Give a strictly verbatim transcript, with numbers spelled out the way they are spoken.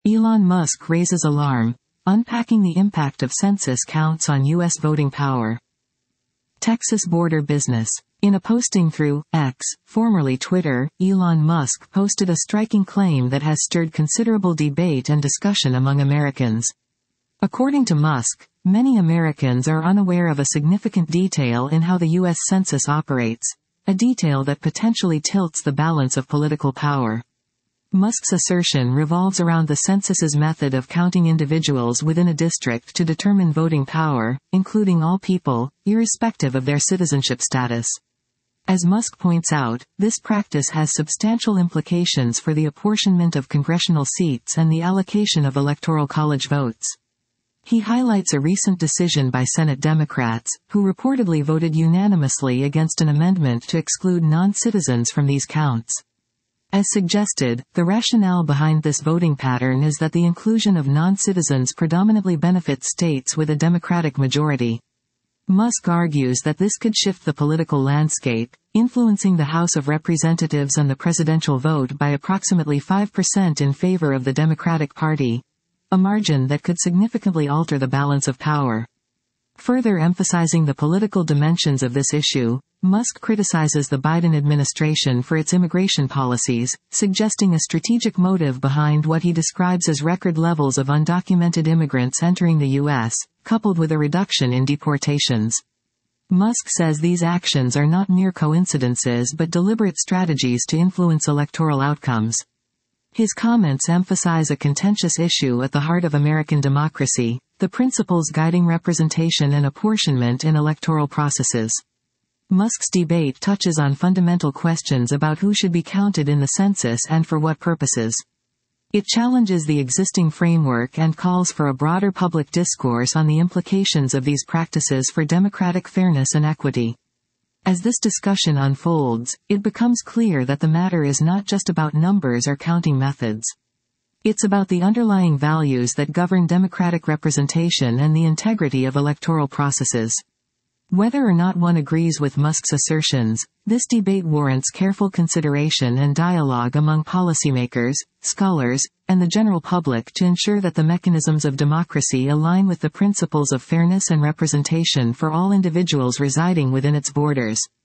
Elon Musk raises alarm, unpacking the impact of census counts on U S voting power. Texas border business. In a posting through X, formerly Twitter, Elon Musk posted a striking claim that has stirred considerable debate and discussion among Americans. According to Musk, many Americans are unaware of a significant detail in how the U S Census operates, a detail that potentially tilts the balance of political power. Musk's assertion revolves around the census's method of counting individuals within a district to determine voting power, including all people, irrespective of their citizenship status. As Musk points out, this practice has substantial implications for the apportionment of congressional seats and the allocation of electoral college votes. He highlights a recent decision by Senate Democrats, who reportedly voted unanimously against an amendment to exclude non-citizens from these counts. As suggested, the rationale behind this voting pattern is that the inclusion of non-citizens predominantly benefits states with a Democratic majority. Musk argues that this could shift the political landscape, influencing the House of Representatives and the presidential vote by approximately five percent in favor of the Democratic Party, a margin that could significantly alter the balance of power. Further emphasizing the political dimensions of this issue, Musk criticizes the Biden administration for its immigration policies, suggesting a strategic motive behind what he describes as record levels of undocumented immigrants entering the U S, coupled with a reduction in deportations. Musk says these actions are not mere coincidences but deliberate strategies to influence electoral outcomes. His comments emphasize a contentious issue at the heart of American democracy, the principles guiding representation and apportionment in electoral processes. Musk's debate touches on fundamental questions about who should be counted in the census and for what purposes. It challenges the existing framework and calls for a broader public discourse on the implications of these practices for democratic fairness and equity. As this discussion unfolds, it becomes clear that the matter is not just about numbers or counting methods. It's about the underlying values that govern democratic representation and the integrity of electoral processes. Whether or not one agrees with Musk's assertions, this debate warrants careful consideration and dialogue among policymakers, scholars, and the general public to ensure that the mechanisms of democracy align with the principles of fairness and representation for all individuals residing within its borders.